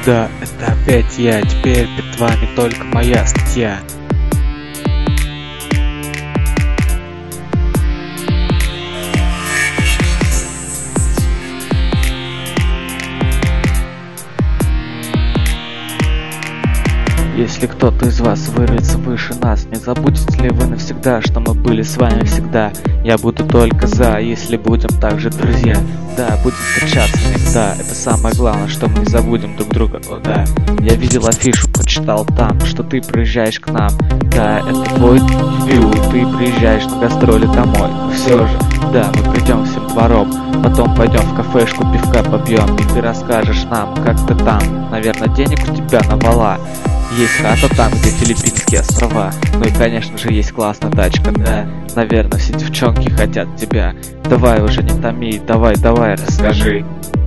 Да, это опять я, теперь перед вами только моя статья. Если кто-то из вас вырвется выше нас, не забудете ли вы навсегда, что мы были с вами всегда? Я буду только за, если будем также друзья. Да, будем встречаться иногда, это самое главное, что мы не забудем друг друга, о да. Я видел афишу, прочитал там, что ты приезжаешь к нам. Да, это твой дебют, ты приезжаешь на гастроли домой. Но все же, да, мы придем всем двором, потом пойдем в кафешку, пивка побьем, и ты расскажешь нам, как ты там. Наверное, денег у тебя навала. Есть хата там, где Филиппинские острова. Ну и конечно же есть классная тачка, да. Наверное, все девчонки хотят тебя. Давай уже не томи, давай, расскажи.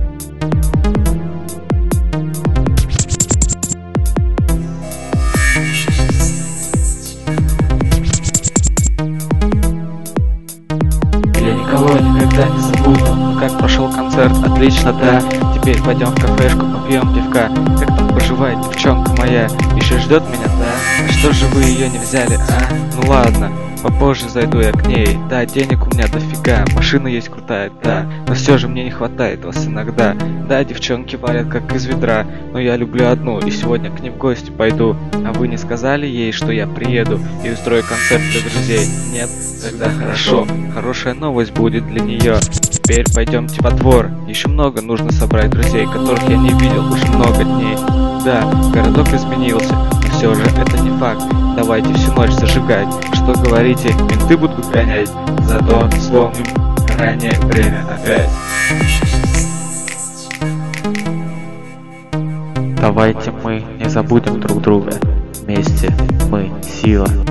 Я никого никогда не забуду. Ну как прошел концерт? Отлично, да. Теперь пойдем в кафешку, попьем пивка. Как там поживает девчонка моя? Еще ждет меня, да? А что же вы ее не взяли, а? Ну ладно, попозже зайду я к ней. Да, денег у меня дофига, машина есть крутая, да. Но все же мне не хватает вас иногда. Да, девчонки варят как из ведра, но я люблю одну, и сегодня к ней в гости пойду. А вы не сказали ей, что я приеду и устрою концерт для друзей? Нет? Тогда хорошо. Хорошая новость будет для нее. Теперь пойдемте во двор. Еще много нужно собрать друзей, которых я не видел уже много дней. Да, городок изменился, но все же это не факт. Давайте всю ночь зажигать. Что говорите, менты будут гонять? Зато вспомним раннее время опять. Давайте мы не забудем друг друга. Вместе мы сила.